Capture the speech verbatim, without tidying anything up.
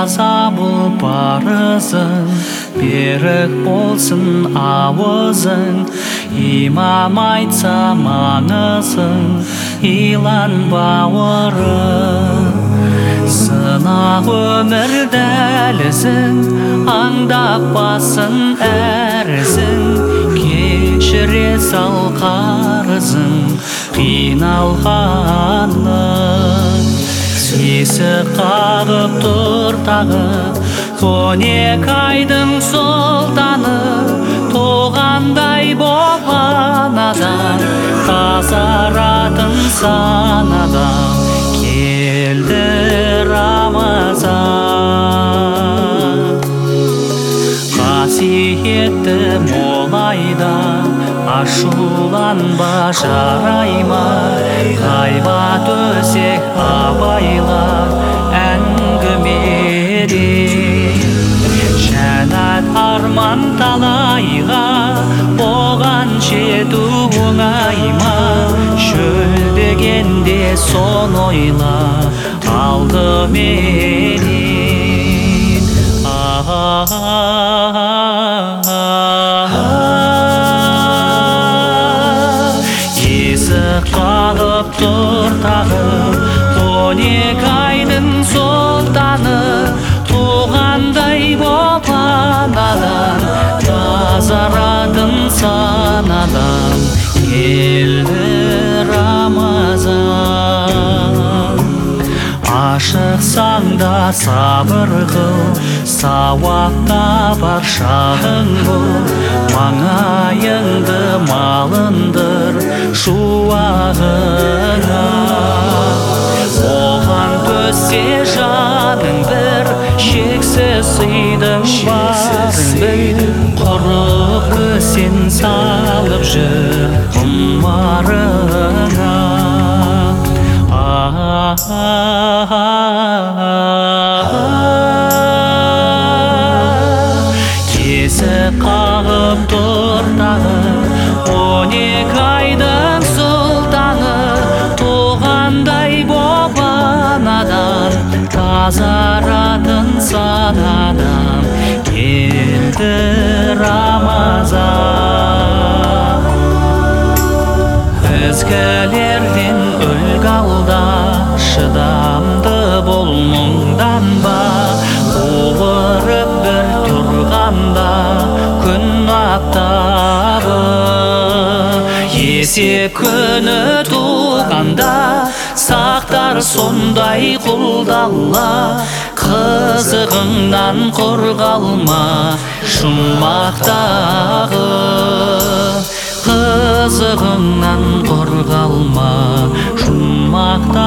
таза бол парызың, берік болсын ауызың. Имам айтса маңызың, илан бауырым. Сынақ өмір дәлізің, аңдап басын әрізің. Кешіре сал қарызың, қиналғаның. Есік қағып тұр тағы, он екі айдың сұлтаны. Туғандай болған адам, тазаратын санадан. Келді Рамазан, қасиетті молайда, ашуланба жарайма. Ғайбат өсек абайлар әңгімеде, жәннат арман талайға, оған жету оңайма. Шөлдегенде сон ойла алдыменен. Есік қағып тұр тағы, он екі айдың сұлтаны. Туғандай болған адам, тазаратын санадан. Келді Рамазан, ашықсаң да сабыр қыл, сауап табар шағың бұл. Маңайыңды малындыр шуағыңа, оған төссе жаның бір. Шексіз сыйдың барын біл, құрық өсен салып жүр құмарыңа. Есік қағып тұр тағы, он екі айдың сұлтаны. Туғандай болған адам, тазаратын санадан. Келді Рамазан, ізгілерден үлгі алда, шыдамды бол мұңданба. Қуырып бір тұрғанда күн аптабы, есеп күні туғанда сақтар сондай құлдалла. Қызығыңнан қорғалма жұмақтағы, қызығыңнан қорғалма жұмақта.